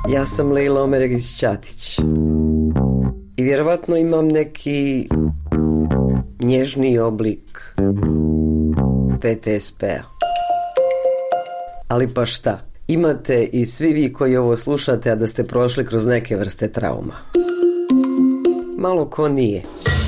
Ja sam Lejla Omeregić-Ćatić i vjerovatno imam neki nježniji oblik PTSP-a. Ali pa šta? Imate i svi vi koji ovo slušate, a da ste prošli kroz neke vrste trauma. Malo ko nije.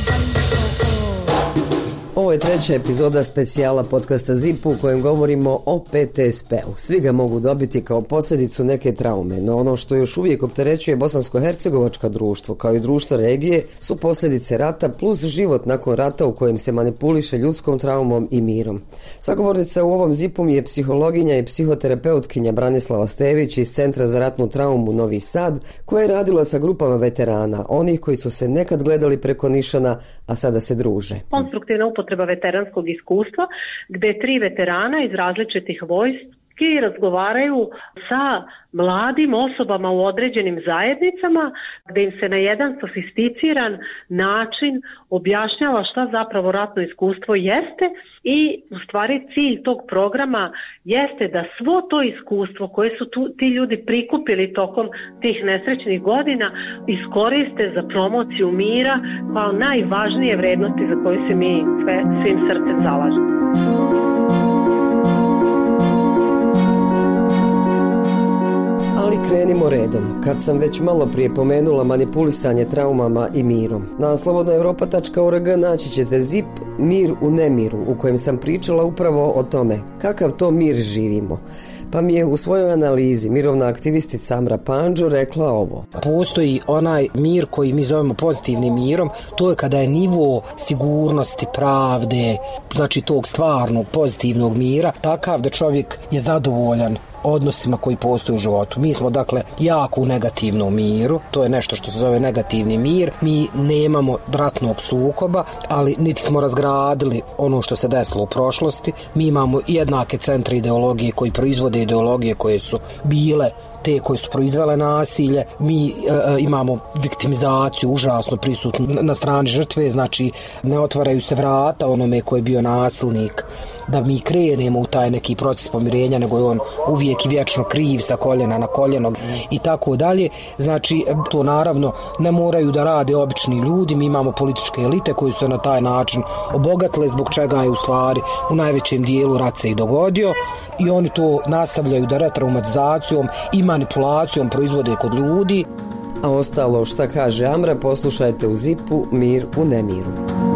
Ovo je 3. epizoda specijala podcasta ZIP u kojem govorimo o PTSP-u. Svi ga mogu dobiti kao posljedicu neke traume, no ono što još uvijek opterećuje bosansko-hercegovačka društvo, kao i društva regije, su posljedice rata plus život nakon rata u kojem se manipuliše ljudskom traumom i mirom. Sagovornica u ovom ZIP-u je psihologinja i psihoterapeutkinja Branislava Stević iz Centra za ratnu traumu Novi Sad, koja je radila sa grupama veterana, onih koji su se nekad gledali preko nišana, a sada se druže. Konstruktivna upotreba veteranskog iskustva, gdje 3 veterana iz različitih vojski razgovaraju sa mladim osobama u određenim zajednicama, gdje im se na jedan sofisticiran način objašnjava šta zapravo ratno iskustvo jeste i u stvari cilj tog programa jeste da svo to iskustvo koje su ti ljudi prikupili tokom tih nesrećnih godina iskoriste za promociju mira kao najvažnije vrednosti za koje se mi svim srcem zalažemo. Ali krenimo redom. Kad sam već malo prije pomenula manipulisanje traumama i mirom, na slobodnaeuropa.org naći ćete ZIP Mir u nemiru, u kojem sam pričala upravo o tome kakav to mir živimo. Pa mi je u svojoj analizi mirovna aktivistica Amra Pandžo rekla ovo. Postoji onaj mir koji mi zovemo pozitivnim mirom, to je kada je nivo sigurnosti, pravde, znači tog stvarnog pozitivnog mira, takav da čovjek je zadovoljan odnosima koji postoje u životu. Mi smo dakle jako u negativnom miru, to je nešto što se zove negativni mir. Mi nemamo ratnog sukoba, ali niti smo razgradili ono što se desilo u prošlosti. Mi imamo jednake centre ideologije koji proizvode ideologije koje su bile te koje su proizvele nasilje. Mi imamo viktimizaciju užasno prisutnu na strani žrtve, znači ne otvaraju se vrata onome koji je bio nasilnik da mi krenemo u taj neki proces pomirenja, nego je on uvijek i vječno kriv sa koljena na koljeno i tako dalje. Znači to naravno ne moraju da rade obični ljudi, mi imamo političke elite koji su se na taj način obogatile, zbog čega je u stvari u najvećem dijelu rat se i dogodio i oni to nastavljaju da retraumatizacijom i manipulacijom proizvode kod ljudi. A ostalo šta kaže Amra poslušajte u ZIP-u Mir u nemiru.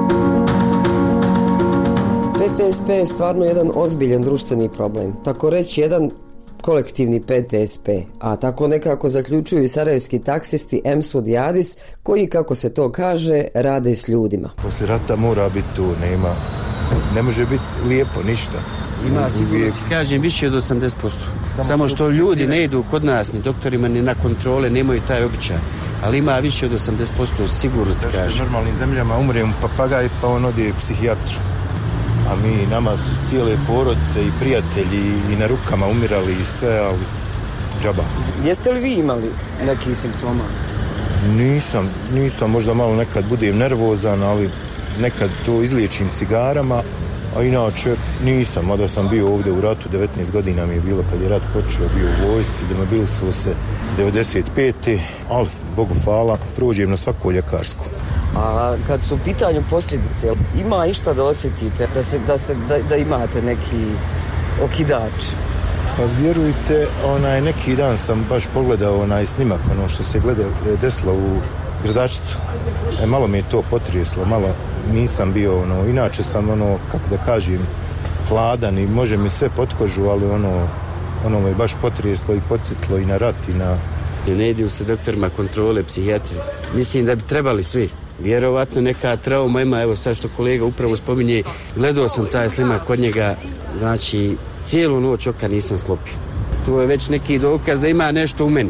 PTSP je stvarno jedan ozbiljan društveni problem, tako reći jedan kolektivni PTSP, a tako nekako zaključuju i sarajevski taksisti Emsud i Adis, koji, kako se to kaže, rade s ljudima. Poslije rata mora biti tu, ne može biti lijepo, ništa. Ima sigurno, ti kažem, više od 80%. Samo što ljudi ne idu kod nas, ni doktorima, ni na kontrole, nemaju taj običaj. Ali ima više od 80%, sigurno ti kažem. U normalnim zemljama umre un papagaj, pa on ode psihijatru. A nama su cijele porodice i prijatelji i na rukama umirali i sve, ali džaba. Jeste li vi imali neki simptoma? Nisam, možda malo nekad budem nervozan, ali nekad to izliječim cigarama, a inače nisam, mada sam bio ovdje u ratu, 19 godina mi je bilo kad je rat počeo, bio u vojsci, demobil su se 95. Ali, Bogu hvala, prođem na svako ljekarsko. A kad su u pitanju posljedice, ima išta da osjetite, da imate neki okidač? Pa vjerujte, neki dan sam baš pogledao snimak, što se desilo u Gradačicu. Malo mi je to potreslo, malo nisam bio, inače sam, kako da kažem, hladan i može mi sve pod kožu, ali ono me baš potreslo i podsjetilo i na rat i na... Ne idu se doktorima kontrole, psihijatri. Mislim da bi trebali svi. Vjerovatno neka trauma ima, evo sad što kolega upravo spominje, gledao sam taj snimak kod njega, znači cijelu noć oka nisam slopio. To je već neki dokaz da ima nešto u meni.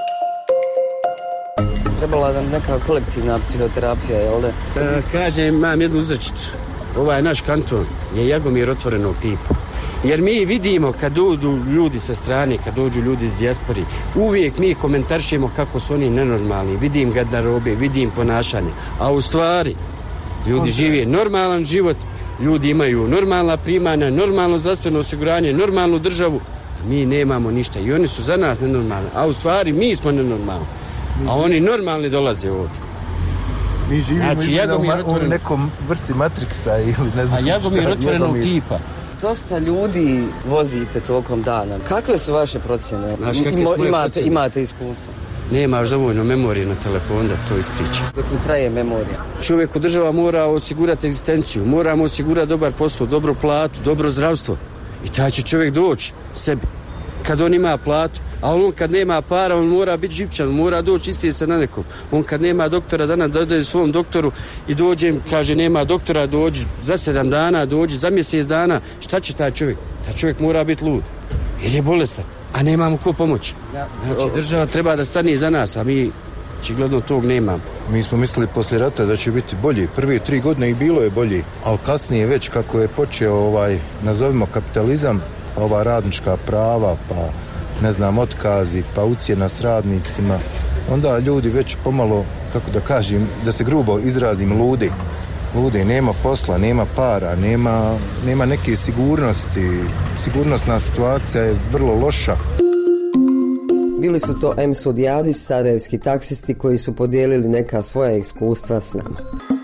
Trebala nam neka kolektivna psihoterapija, jel da? Kažem, imam jednu uzrečicu. Ovaj naš kanton je Jagomir otvorenog tipa. Jer mi vidimo kad dođu ljudi sa strane, kad dođu ljudi iz dijaspori, uvijek mi komentaršemo kako su oni nenormalni, vidim garderobe, vidim ponašanje, a u stvari ljudi žive normalan život, ljudi imaju normalna primanja, normalno zdravstveno osiguranje, normalnu državu, Mi nemamo ništa i oni su za nas nenormalni, a u stvari mi smo nenormalni, a oni normalni dolaze ovdje. Mi živimo u nekom vrsti Matrixa ili ne znam šta. A Jagomir otvorenog tipa. Dosta ljudi vozite tokom dana. Kakve su vaše procjene? Imate iskustvo? Nema dovoljno memorije na telefonu da to ispriča. Dok mi traje memorija. Čovjek u država mora osigurati egzistenciju, moramo osigurati dobar posao, dobru platu, dobro zdravstvo. I taj će čovjek doći sebi. Kad on ima platu, a on kad nema para, on mora biti živčan, mora doći isti se na nekom. On kad nema doktora, danas dođe svom doktoru i dođe, kaže nema doktora, dođi za 7 dana, dođi za mjesec dana. Šta će taj čovjek? Taj čovjek mora biti lud, jer je bolestan, a nemamo ko pomoći. Znači država treba da stane iza nas, a mi očigledno tog nemamo. Mi smo mislili poslije rata da će biti bolji. Prvi 3 godine i bilo je bolji, ali kasnije već kako je počeo nazovimo kapitalizam, pa ova radnička prava, pa ne znam, otkazi, pa ucjena s radnicima, onda ljudi već pomalo, kako da kažem, da se grubo izrazim, ludi, nema posla, nema para, nema neke sigurnosti, sigurnosna situacija je vrlo loša. Bili su to M. Sudijadis, sarajevski taksisti koji su podijelili neka svoja iskustva s nama.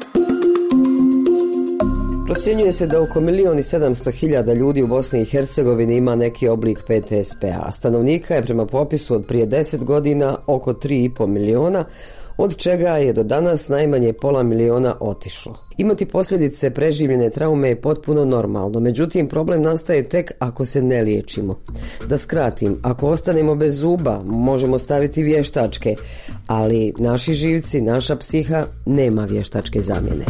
Procjenjuje se da oko 1.700.000 ljudi u Bosni i Hercegovini ima neki oblik PTSP-a, a stanovnika je prema popisu od prije 10 godina oko 3,5 miliona, od čega je do danas najmanje 500.000 otišlo. Imati posljedice preživljene traume je potpuno normalno, međutim problem nastaje tek ako se ne liječimo. Da skratim, ako ostanemo bez zuba, možemo staviti vještačke, ali naši živci, naša psiha nema vještačke zamjene.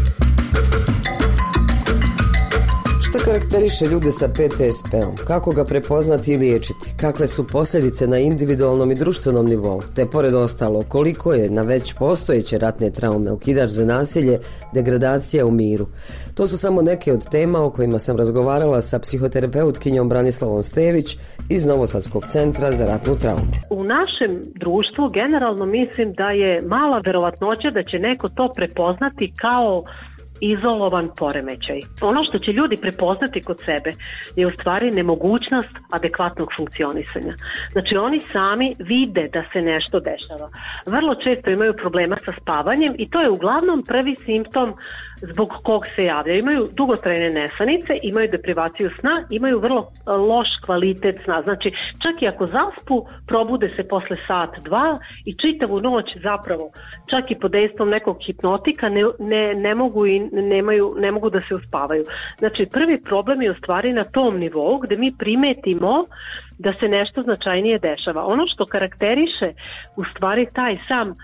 Šta karakteriše ljude sa PTSP-om? Kako ga prepoznati i liječiti? Kakve su posljedice na individualnom i društvenom nivou? Te pored ostalo, koliko je na već postojeće ratne traume okidač za nasilje, degradacija u miru? To su samo neke od tema o kojima sam razgovarala sa psihoterapeutkinjom Branislavom Stević iz Novosadskog centra za ratnu traumu. U našem društvu generalno mislim da je mala verovatnoća da će neko to prepoznati kao izolovan poremećaj. Ono što će ljudi prepoznati kod sebe je u stvari nemogućnost adekvatnog funkcionisanja. Znači oni sami vide da se nešto dešava. Vrlo često imaju problema sa spavanjem i to je uglavnom prvi simptom zbog kog se javljaju. Imaju dugotrajne nesanice, imaju deprivaciju sna, imaju vrlo loš kvalitet sna. Znači čak i ako zaspu, probude se posle sat, 2 i čitavu noć zapravo, čak i pod dejstvom nekog hipnotika ne mogu da se uspavaju. Znači prvi problem je u stvari na tom nivou gde mi primetimo da se nešto značajnije dešava. Ono što karakteriše u stvari taj sam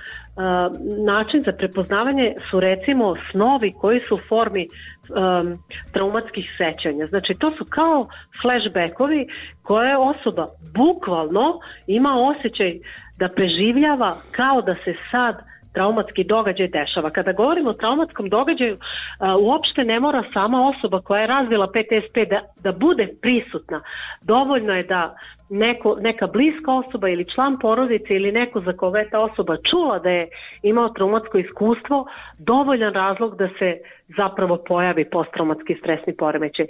način za prepoznavanje su recimo snovi koji su u formi traumatskih sećanja. Znači to su kao flashbackovi koje osoba bukvalno ima osjećaj da preživljava kao da se sad traumatski događaj dešava. Kada govorimo o traumatskom događaju, uopšte ne mora sama osoba koja je razvila PTSP da bude prisutna. Dovoljno je da neka bliska osoba ili član porodice ili neko za koga je ta osoba čula da je imao traumatsko iskustvo, dovoljan razlog da se zapravo pojavi posttraumatski stresni poremećaj.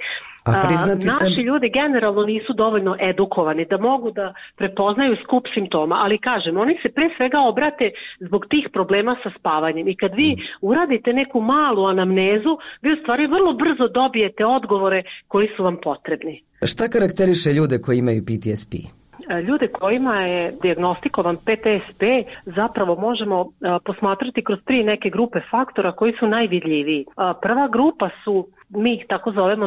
Naši ljudi generalno nisu dovoljno edukovani da mogu da prepoznaju skup simptoma, ali kažem, oni se pre svega obrate zbog tih problema sa spavanjem i kad vi uradite neku malu anamnezu, vi u stvari vrlo brzo dobijete odgovore koji su vam potrebni. Šta karakteriše ljude koji imaju PTSP? Ljude kojima je dijagnostikovan PTSP zapravo možemo posmatrati kroz 3 neke grupe faktora koji su najvidljiviji. Prva grupa su, mi ih tako zovemo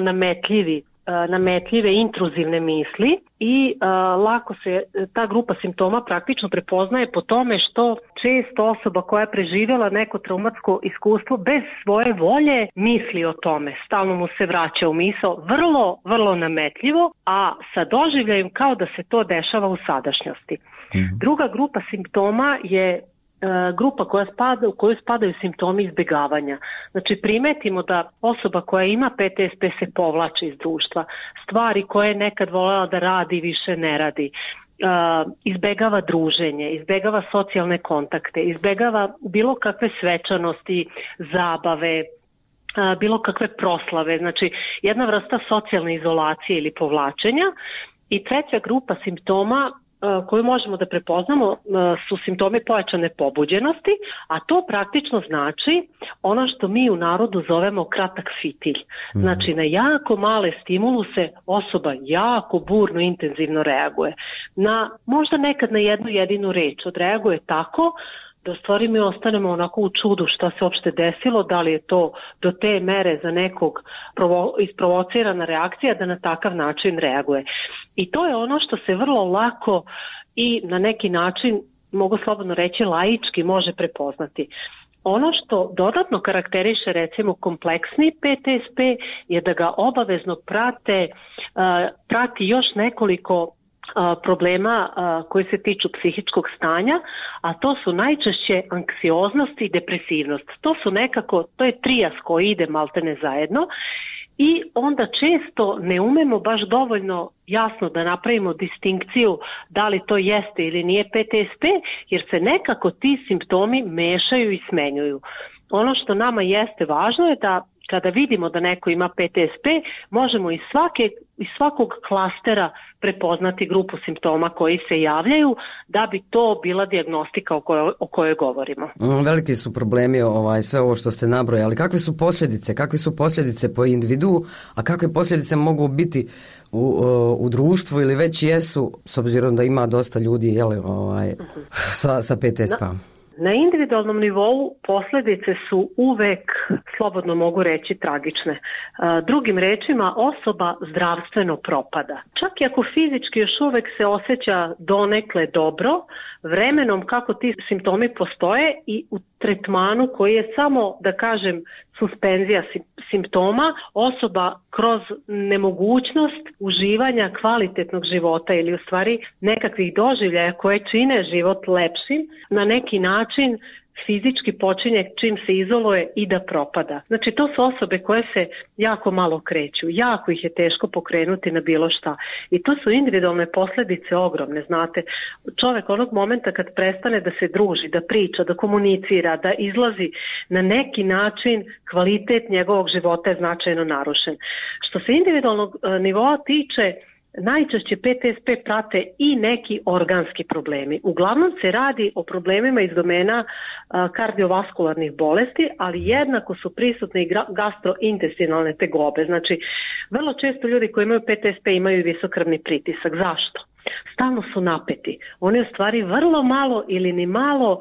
nametljive intruzivne misli i lako se ta grupa simptoma praktično prepoznaje po tome što često osoba koja je preživjela neko traumatsko iskustvo bez svoje volje misli o tome, stalno mu se vraća u misao, vrlo, vrlo nametljivo, a sa doživljajem kao da se to dešava u sadašnjosti. Druga grupa simptoma je grupa u koju spadaju simptomi izbjegavanja. Znači primetimo da osoba koja ima PTSP se povlači iz društva. Stvari koje je nekad voljela da radi više ne radi. Izbjegava druženje, izbjegava socijalne kontakte, izbjegava bilo kakve svečanosti, zabave, bilo kakve proslave. Znači jedna vrsta socijalne izolacije ili povlačenja. I treća grupa simptoma koju možemo da prepoznamo su simptomi pojačane pobuđenosti, a to praktično znači ono što mi u narodu zovemo kratak fitilj. Znači na jako male stimuluse osoba jako burno, intenzivno reaguje. Možda nekad na jednu jedinu reč odreaguje tako da u stvari mi ostanemo onako u čudu šta se uopšte desilo, da li je to do te mere za nekog isprovocirana reakcija da na takav način reaguje. I to je ono što se vrlo lako i na neki način, mogu slobodno reći, laički može prepoznati. Ono što dodatno karakteriše recimo kompleksni PTSP je da ga obavezno prati još nekoliko problema koji se tiču psihičkog stanja, a to su najčešće anksioznost i depresivnost. To je trijas koji ide maltene zajedno i onda često ne umemo baš dovoljno jasno da napravimo distinkciju da li to jeste ili nije PTSP, jer se nekako ti simptomi mešaju i smenjuju. Ono što nama jeste važno je da kada vidimo da neko ima PTSP, možemo iz svakog klastera prepoznati grupu simptoma koji se javljaju da bi to bila dijagnostika o kojoj govorimo. Veliki su problemi sve ovo što ste nabrojali, ali kakve su posljedice? Kakve su posljedice po individu, a kakve posljedice mogu biti u društvu ili već jesu, s obzirom da ima dosta ljudi sa PTSP-om? Na individualnom nivou posljedice su uvek, slobodno mogu reći, tragične. Drugim rečima, osoba zdravstveno propada. Čak i ako fizički još uvek se osjeća donekle dobro, vremenom kako ti simptomi postoje i u tretmanu koji je samo, da kažem, suspenzija simptoma, osoba kroz nemogućnost uživanja kvalitetnog života ili u stvari nekakvih doživljaja koje čine život lepšim, na neki način fizički počinje čim se izoluje i da propada. Znači to su osobe koje se jako malo kreću, jako ih je teško pokrenuti na bilo šta. I to su individualne posljedice ogromne, znate. Čovjek onog momenta kad prestane da se druži, da priča, da komunicira, da izlazi, na neki način kvalitet njegovog života je značajno narušen. Što se individualnog nivoa tiče, najčešće PTSP prate i neki organski problemi. Uglavnom se radi o problemima iz domena kardiovaskularnih bolesti, ali jednako su prisutne i gastrointestinalne tegobe. Znači, vrlo često ljudi koji imaju PTSP imaju visok krvni pritisak. Zašto? Stalno su napeti. Oni u stvari vrlo malo ili ni malo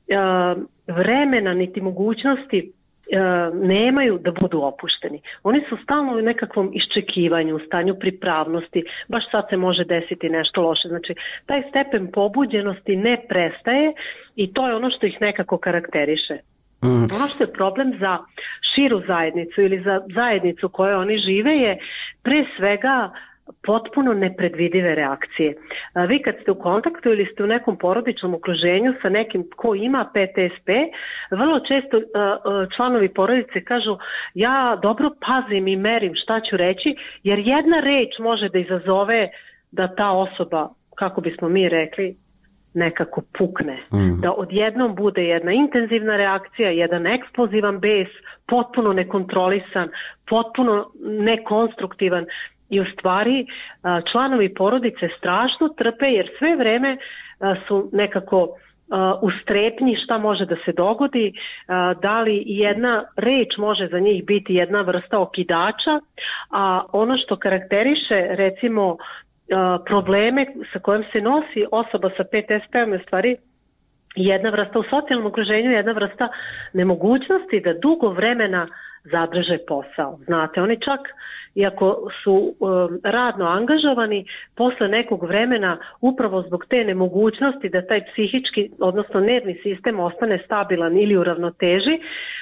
vremena niti mogućnosti nemaju da budu opušteni. Oni su stalno u nekakvom iščekivanju, u stanju pripravnosti, baš sad se može desiti nešto loše. Znači, taj stepen pobuđenosti ne prestaje i to je ono što ih nekako karakteriše. Ono što je problem za širu zajednicu ili za zajednicu koje oni žive je pre svega potpuno nepredvidive reakcije. Vi kad ste u kontaktu ili ste u nekom porodičnom okruženju sa nekim ko ima PTSP, vrlo često članovi porodice kažu ja dobro pazim i merim šta ću reći, jer jedna reč može da izazove da ta osoba, kako bismo mi rekli, nekako pukne. Da odjednom bude jedna intenzivna reakcija, jedan eksplozivan bes, potpuno nekontrolisan, potpuno nekonstruktivan. I u stvari članovi porodice strašno trpe jer sve vreme su nekako u strepnji šta može da se dogodi, da li jedna reč može za njih biti jedna vrsta okidača, a ono što karakteriše recimo probleme sa kojim se nosi osoba sa PTSP-om je u stvari jedna vrsta u socijalnom okruženju, jedna vrsta nemogućnosti da dugo vremena zadrže posao. Znate, oni čak iako su radno angažovani, posle nekog vremena upravo zbog te nemogućnosti da taj psihički, odnosno nervni sistem ostane stabilan ili u ravnoteži,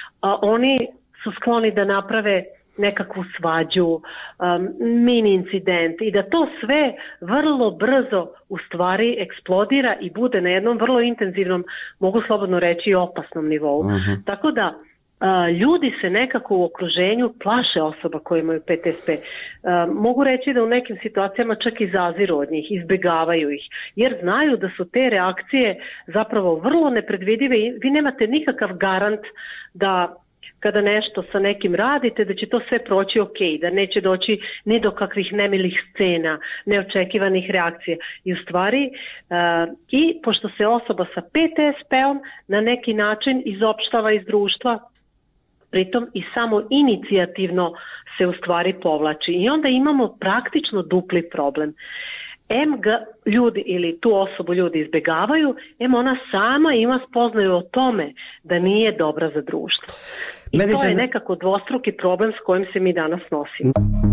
oni su skloni da naprave nekakvu svađu, mini incident i da to sve vrlo brzo u stvari eksplodira i bude na jednom vrlo intenzivnom, mogu slobodno reći, opasnom nivou. Tako da ljudi se nekako u okruženju plaše osoba koje imaju PTSP. Mogu reći da u nekim situacijama čak i zaziru od njih, izbjegavaju ih, jer znaju da su te reakcije zapravo vrlo nepredvidive i vi nemate nikakav garant da kada nešto sa nekim radite, da će to sve proći ok, da neće doći ni do kakvih nemilih scena, neočekivanih reakcija. I u stvari, i pošto se osoba sa PTSP-om na neki način izopštava iz društva, pritom i samo inicijativno se u stvari povlači. I onda imamo praktično dupli problem. Ga ljudi ili tu osobu ljudi izbjegavaju, ona sama ima spoznaju o tome da nije dobra za društvo. I to je nekako dvostruki problem s kojim se mi danas nosimo.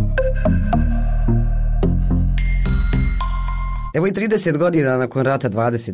Evo i 30 godina nakon rata,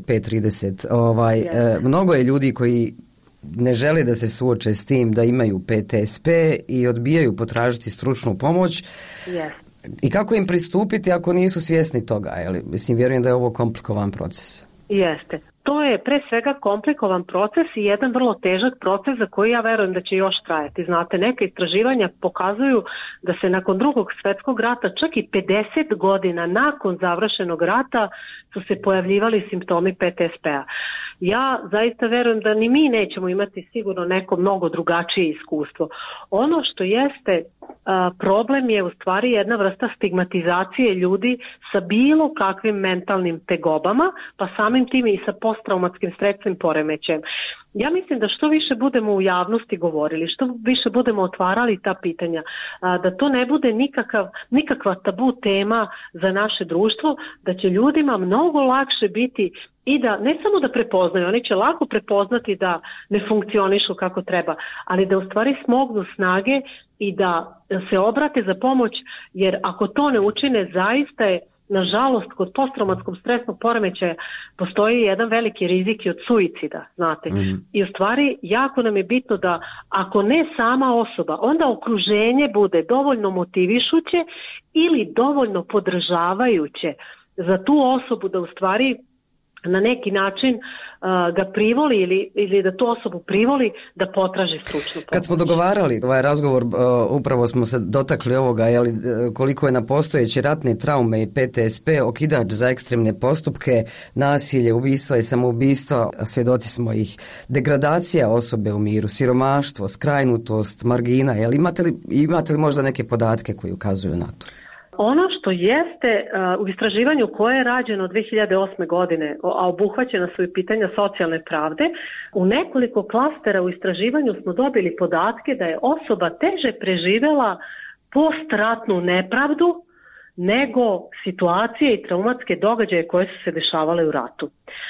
25-30, mnogo je ljudi koji ne žele da se suoče s tim da imaju PTSP i odbijaju potražiti stručnu pomoć. Yes. I kako im pristupiti ako nisu svjesni toga? Mislim, vjerujem da je ovo komplikovan proces. Jeste. To je pre svega komplikovan proces i jedan vrlo težak proces za koji ja verujem da će još trajati. Znate, neka istraživanja pokazuju da se nakon Drugog svjetskog rata, čak i 50 godina nakon završenog rata, su se pojavljivali simptomi PTSP-a. Ja zaista verujem da ni mi nećemo imati sigurno neko mnogo drugačije iskustvo. Ono što jeste problem je u stvari jedna vrsta stigmatizacije ljudi sa bilo kakvim mentalnim tegobama, pa samim tim i sa posttraumatskim stresnim poremećajem. Ja mislim da što više budemo u javnosti govorili, što više budemo otvarali ta pitanja, da to ne bude nikakva tabu tema za naše društvo, da će ljudima mnogo lakše biti i da ne samo da prepoznaju, oni će lako prepoznati da ne funkcionišu kako treba, ali da u stvari smognu snage i da se obrate za pomoć, jer ako to ne učine, zaista je, nažalost, kod posttraumatskog stresnog poremećaja postoji jedan veliki rizik i od suicida, znate. I u stvari jako nam je bitno da ako ne sama osoba, onda okruženje bude dovoljno motivišuće ili dovoljno podržavajuće za tu osobu da u stvari na neki način ga privoli ili da tu osobu privoli da potraži stručnu pomoć. Kad smo dogovarali ovaj razgovor, upravo smo se dotakli ovoga, koliko je na postojeće ratne traume i PTSP okidač za ekstremne postupke, nasilje, ubistva i samoubistva, svjedoci smo ih, degradacija osobe u miru, siromaštvo, skrajnutost, margina. Imate li možda neke podatke koji ukazuju na to? Ono što jeste u istraživanju koje je rađeno 2008. godine, a obuhvaćena su i pitanja socijalne pravde, u nekoliko klastera u istraživanju smo dobili podatke da je osoba teže preživjela postratnu nepravdu nego situacije i traumatske događaje koje su se dešavale u ratu.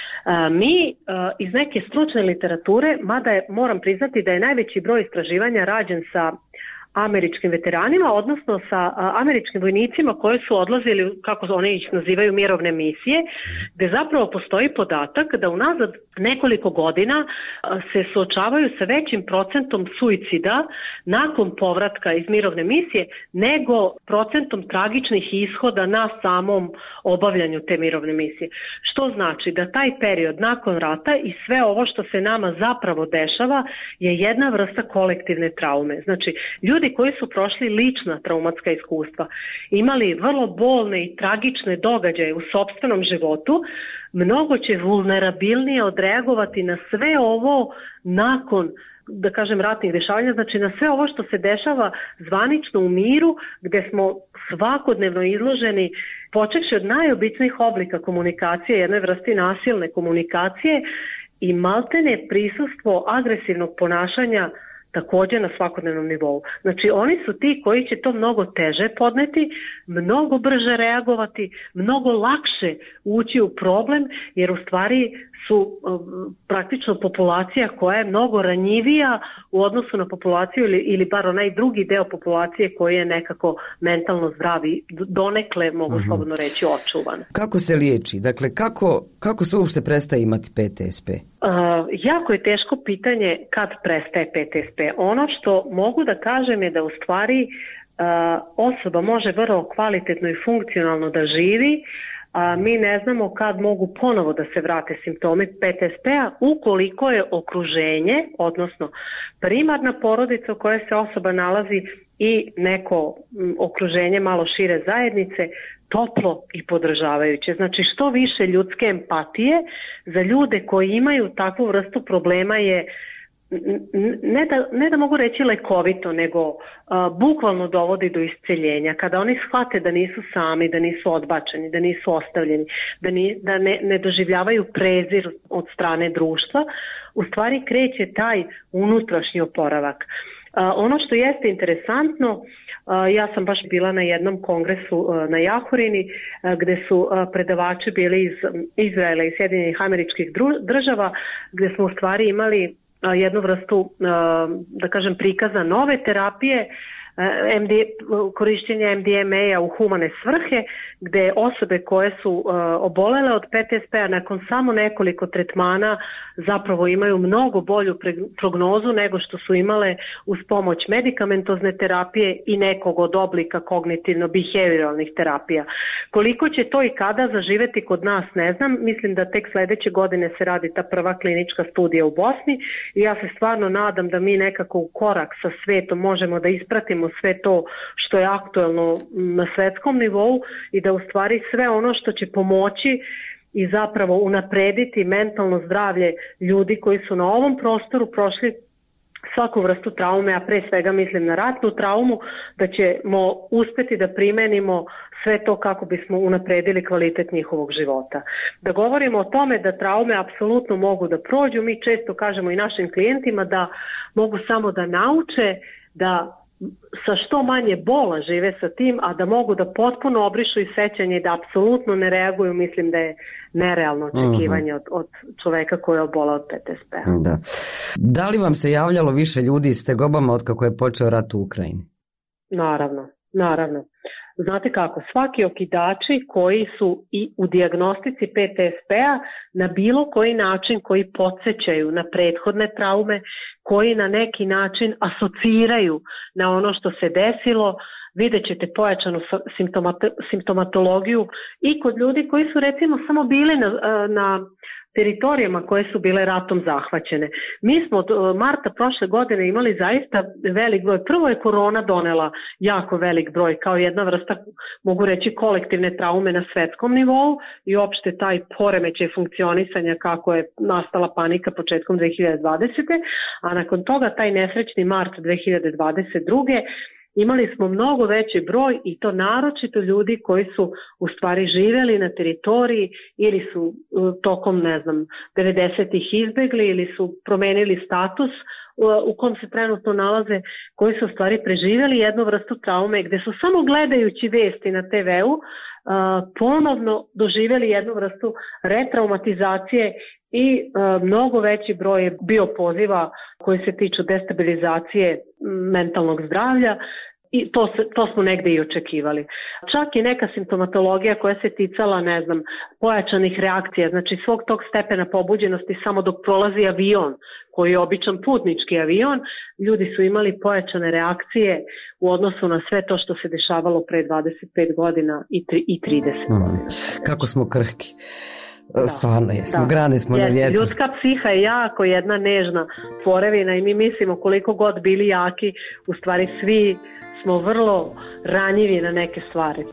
Mi iz neke stručne literature, mada moram priznati da je najveći broj istraživanja rađen sa američkim veteranima, odnosno sa američkim vojnicima koji su odlazili, kako oni ih nazivaju, mirovne misije, gdje zapravo postoji podatak da unazad nekoliko godina se suočavaju sa većim procentom suicida nakon povratka iz mirovne misije nego procentom tragičnih ishoda na samom obavljanju te mirovne misije. Što znači da taj period nakon rata i sve ovo što se nama zapravo dešava je jedna vrsta kolektivne traume. Znači, ljudi koji su prošli lična traumatska iskustva, imali vrlo bolne i tragične događaje u sopstvenom životu, mnogo će vulnerabilnije odreagovati na sve ovo nakon, da kažem, ratnih dešavanja, znači na sve ovo što se dešava zvanično u miru, gdje smo svakodnevno izloženi, počevši od najobičnijih oblika komunikacije, jednoj vrsti nasilne komunikacije i maltene prisustvo agresivnog ponašanja također na svakodnevnom nivou. Znači oni su ti koji će to mnogo teže podneti, mnogo brže reagovati, mnogo lakše ući u problem, jer u stvari su praktično populacija koja je mnogo ranjivija u odnosu na populaciju ili bar onaj drugi deo populacije koji je nekako mentalno zdravi, donekle mogu slobodno reći očuvan. Kako se liječi? Dakle, kako se uopšte prestaje imati PTSP? Jako je teško pitanje kad prestaje PTSP. Ono što mogu da kažem je da u stvari osoba može vrlo kvalitetno i funkcionalno da živi, mi ne znamo kad mogu ponovo da se vrate simptomi PTSP-a ukoliko je okruženje, odnosno primarna porodica u kojoj se osoba nalazi i neko okruženje malo šire zajednice toplo i podržavajuće. Znači što više ljudske empatije za ljude koji imaju takvu vrstu problema je ne da mogu reći lekovito, nego bukvalno dovodi do isceljenja. Kada oni shvate da nisu sami, da nisu odbačeni, da nisu ostavljeni, da ne doživljavaju prezir od strane društva, u stvari kreće taj unutrašnji oporavak. Ono što jeste interesantno, ja sam baš bila na jednom kongresu na Jahorini gde su predavači bili iz Izraela i Sjedinjenih Američkih Država, gde smo u stvari imali jednu vrstu, da kažem, prikaza nove terapije, korišćenja MDMA-a u humane svrhe, gde osobe koje su obolele od PTSP-a nakon samo nekoliko tretmana zapravo imaju mnogo bolju prognozu nego što su imale uz pomoć medikamentozne terapije i nekog od oblika kognitivno-behavioralnih terapija. Koliko će to i kada zaživeti kod nas, ne znam. Mislim da tek sledeće godine se radi ta prva klinička studija u Bosni i ja se stvarno nadam da mi nekako u korak sa svetom možemo da ispratimo sve to što je aktuelno na svetskom nivou i da u stvari sve ono što će pomoći i zapravo unaprediti mentalno zdravlje ljudi koji su na ovom prostoru prošli svaku vrstu traume, a pre svega mislim na ratnu traumu, da ćemo uspeti da primenimo sve to kako bismo unapredili kvalitet njihovog života. Da govorimo o tome da traume apsolutno mogu da prođu, mi često kažemo i našim klijentima da mogu samo da nauče da sa što manje bola žive sa tim, a da mogu da potpuno obrišu i sećanje i da apsolutno ne reaguju, mislim da je nerealno očekivanje od čoveka koji je obolao od PTSP-a. Da li vam se javljalo više ljudi s tegobama od kako je počeo rat u Ukrajini? Naravno. Znate kako, svaki okidači koji su i u dijagnostici PTSP-a na bilo koji način koji podsjećaju na prethodne traume, koji na neki način asociraju na ono što se desilo, vidjet ćete pojačanu simptomatologiju i kod ljudi koji su recimo samo bili na teritorijama koje su bile ratom zahvaćene. Mi smo od marta prošle godine imali zaista velik broj. Prvo je korona donela jako velik broj kao jedna vrsta, mogu reći, kolektivne traume na svetskom nivou i opšte taj poremećaj funkcionisanja kako je nastala panika početkom 2020. A nakon toga taj nesrećni mart 2022. Imali smo mnogo veći broj i to naročito ljudi koji su u stvari živjeli na teritoriji ili su tokom, 90-ih izbegli ili su promenili status u kom se trenutno nalaze, koji su u stvari preživjeli jednu vrstu traume gde su samo gledajući vesti na TV-u ponovno doživjeli jednu vrstu retraumatizacije i mnogo veći broj je bio poziva koji se tiču destabilizacije mentalnog zdravlja i to smo negde i očekivali. Čak i neka simptomatologija koja se ticala, pojačanih reakcija, znači svog tog stepena pobuđenosti samo dok prolazi avion, koji je običan putnički avion, ljudi su imali pojačane reakcije u odnosu na sve to što se dešavalo pre 25 godina i 30 godina. Kako smo krhki. Stvarno jesmo, grane smo na vjetru. Ljudska psiha je jako jedna nežna tvorevina i mi mislimo koliko god bili jaki, u stvari svi smo vrlo ranjivi na neke stvari.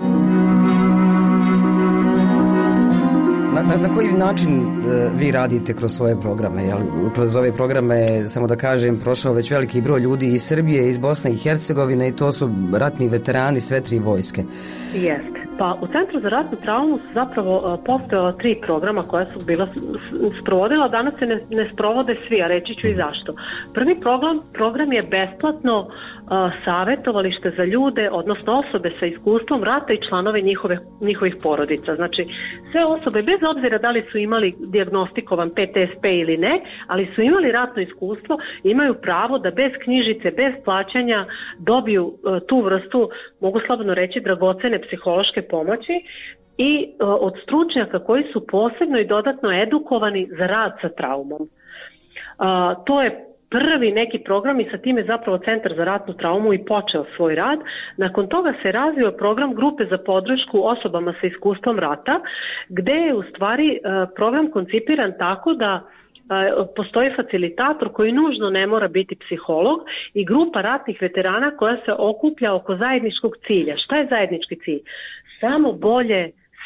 Na koji način vi radite kroz svoje programe? Kroz ove programe, samo da kažem, prošao već veliki broj ljudi iz Srbije, iz Bosne i Hercegovine i to su ratni veterani sve tri vojske. Jeste. Pa u Centru za ratnu traumu su zapravo postojala 3 programa koja su bila sprovodila, danas se ne sprovode svi, a reći ću i zašto. Prvi program je besplatno savjetovalište za ljude, odnosno osobe sa iskustvom rata i članove njihovih porodica. Znači, sve osobe, bez obzira da li su imali dijagnostikovan PTSP ili ne, ali su imali ratno iskustvo, imaju pravo da bez knjižice, bez plaćanja dobiju tu vrstu, mogu slobodno reći, dragocene psihološke pomoći i od stručnjaka koji su posebno i dodatno edukovani za rad sa traumom. To je prvi neki program i sa time zapravo Centar za ratnu traumu i počeo svoj rad. Nakon toga se razvio program grupe za podršku osobama sa iskustvom rata, gde je u stvari program koncipiran tako da postoji facilitator koji nužno ne mora biti psiholog i grupa ratnih veterana koja se okuplja oko zajedničkog cilja. Šta je zajednički cilj? Samo bolje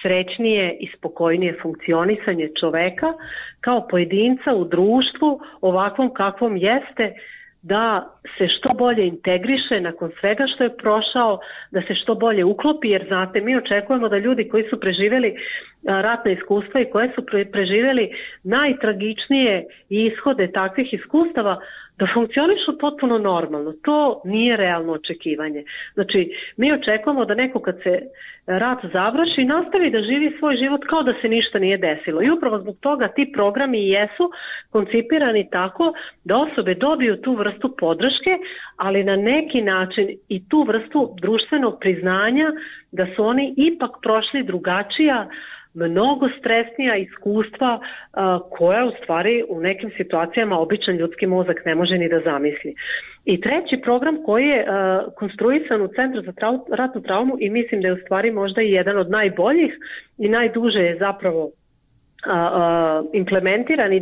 srećnije i spokojnije funkcionisanje čoveka kao pojedinca u društvu ovakvom kakvom jeste, da se što bolje integriše nakon svega što je prošao, da se što bolje uklopi, jer znate, mi očekujemo da ljudi koji su preživjeli ratna iskustva i koje su preživjeli najtragičnije ishode takvih iskustava, da funkcionišu potpuno normalno. To nije realno očekivanje. Znači, mi očekujemo da neko kad se rat završi nastavi da živi svoj život kao da se ništa nije desilo. I upravo zbog toga ti programi jesu koncipirani tako da osobe dobiju tu vrstu podrške, ali na neki način i tu vrstu društvenog priznanja da su oni ipak prošli drugačija, mnogo stresnija iskustva koja u stvari u nekim situacijama običan ljudski mozak ne može ni da zamisli. I treći program koji je konstruisan u Centru za ratnu traumu i mislim da je u stvari možda i jedan od najboljih i najduže je zapravo implementiran i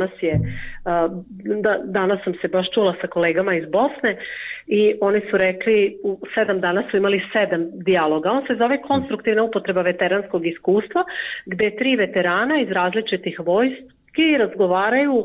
danas sam se baš čula sa kolegama iz Bosne i oni su rekli u 7 dana su imali 7 dijaloga. On se zove konstruktivna upotreba veteranskog iskustva, gde 3 veterana iz različitih vojski razgovaraju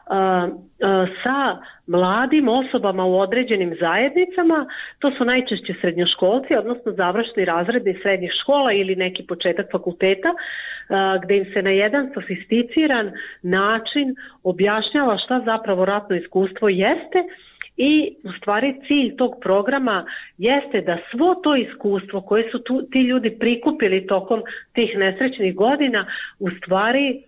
sa mladim osobama u određenim zajednicama. To su najčešće srednjoškolci, odnosno završni razredi srednjih škola ili neki početak fakulteta, gde im se na jedan sofisticiran način objašnjava šta zapravo ratno iskustvo jeste. I u stvari cilj tog programa jeste da svo to iskustvo koje su ti ljudi prikupili tokom tih nesrećnih godina u stvari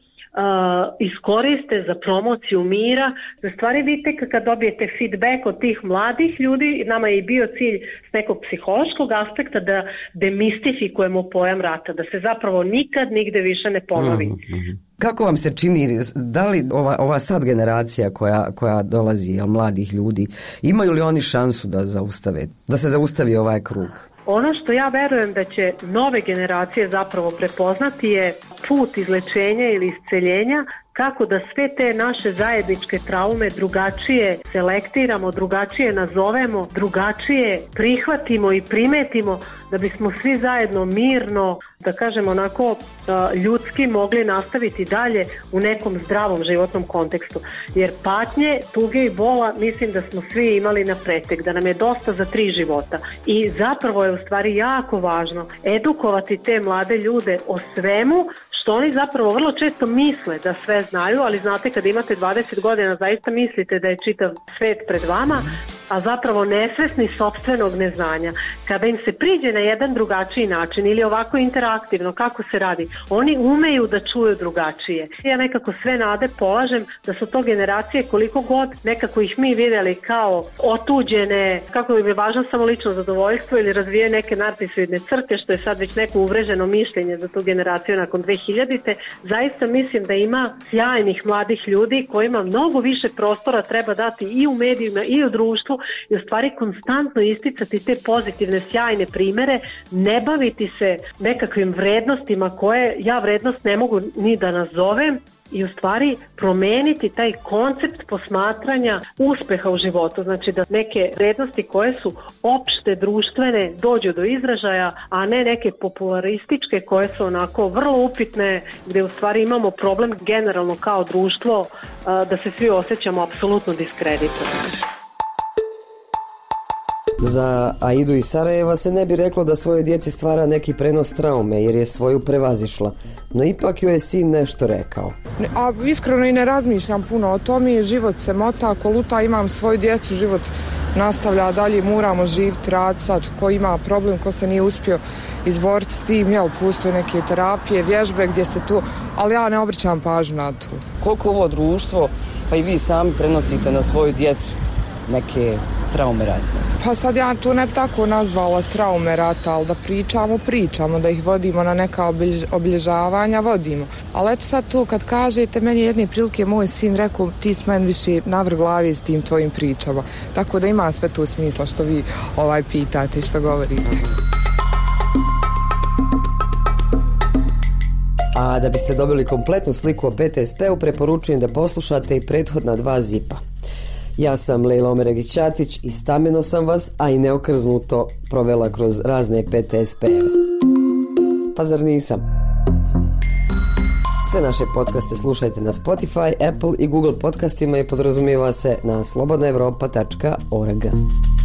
iskoriste za promociju mira. U stvari vidite kad dobijete feedback od tih mladih ljudi, nama je i bio cilj s nekog psihološkog aspekta da demistifikujemo pojam rata, da se zapravo nikad nigde više ne ponovi. Kako vam se čini, da li ova sad generacija koja dolazi, mladih ljudi, imaju li oni šansu da se zaustavi ovaj krug? Ono što ja verujem da će nove generacije zapravo prepoznati je put izlečenja ili isceljenja, kako da sve te naše zajedničke traume drugačije selektiramo, drugačije nazovemo, drugačije prihvatimo i primetimo, da bismo svi zajedno mirno, da kažem onako ljudski, mogli nastaviti dalje u nekom zdravom životnom kontekstu. Jer patnje, tuge i bola mislim da smo svi imali na pretek, da nam je dosta za 3 života. I zapravo je u stvari jako važno edukovati te mlade ljude o svemu što oni zapravo vrlo često misle da sve znaju, ali znate kad imate 20 godina zaista mislite da je čitav svet pred vama, a zapravo nesvesni sopstvenog neznanja. Kada im se priđe na jedan drugačiji način ili ovako interaktivno kako se radi, oni umeju da čuju drugačije. Ja nekako sve nade polažem da su to generacije koliko god nekako ih mi vidjeli kao otuđene, kako im je važno samo lično zadovoljstvo ili razvije neke narcisoidne crte, što je sad već neko uvreženo mišljenje za tu generaciju nakon 2000-te. Zaista mislim da ima sjajnih mladih ljudi kojima mnogo više prostora treba dati i u medijima i u društvu i u stvari konstantno isticati te pozitivne, sjajne primere, ne baviti se nekakvim vrednostima koje ja vrednost ne mogu ni da nazovem, i u stvari promeniti taj koncept posmatranja uspeha u životu. Znači da neke vrednosti koje su opšte društvene dođu do izražaja, a ne neke popularističke koje su onako vrlo upitne, gdje u stvari imamo problem generalno kao društvo da se svi osjećamo apsolutno diskreditovani. Za Aidu iz Sarajeva se ne bi reklo da svojoj djeci stvara neki prenos traume jer je svoju prevazišla, no ipak joj je sin nešto rekao. A iskreno i ne razmišljam puno o tome, život se mota, koluta, imam svoju djecu, život nastavlja dalje, moramo živjeti, raditi sad, ko ima problem, ko se nije uspio izboriti s tim, postoje neke terapije, vježbe gdje se tu, ali ja ne obraćam pažnju na to. Koliko ovo društvo, pa i vi sami prenosite na svoju djecu neke traume rata? Pa sad ja to ne bi tako nazvala traume rata, ali da pričamo, da ih vodimo na neka obilježavanja, vodimo. Ali eto sad to kad kažete, meni jedne prilike moj sin rekao, ti si meni više navrh glavi s tim tvojim pričama. Tako da ima sve to smisla što vi pitate i što govorite. A da biste dobili kompletnu sliku o PTSP-u, preporučujem da poslušate i prethodna 2 zipa. Ja sam Lejla Omeregić-Ćatić i stameno sam vas, a i neokrznuto provela kroz razne PTSP-eve. Pa zar nisam? Sve naše podcaste slušajte na Spotify, Apple i Google podcastima i podrazumijeva se na slobodnaevropa.org.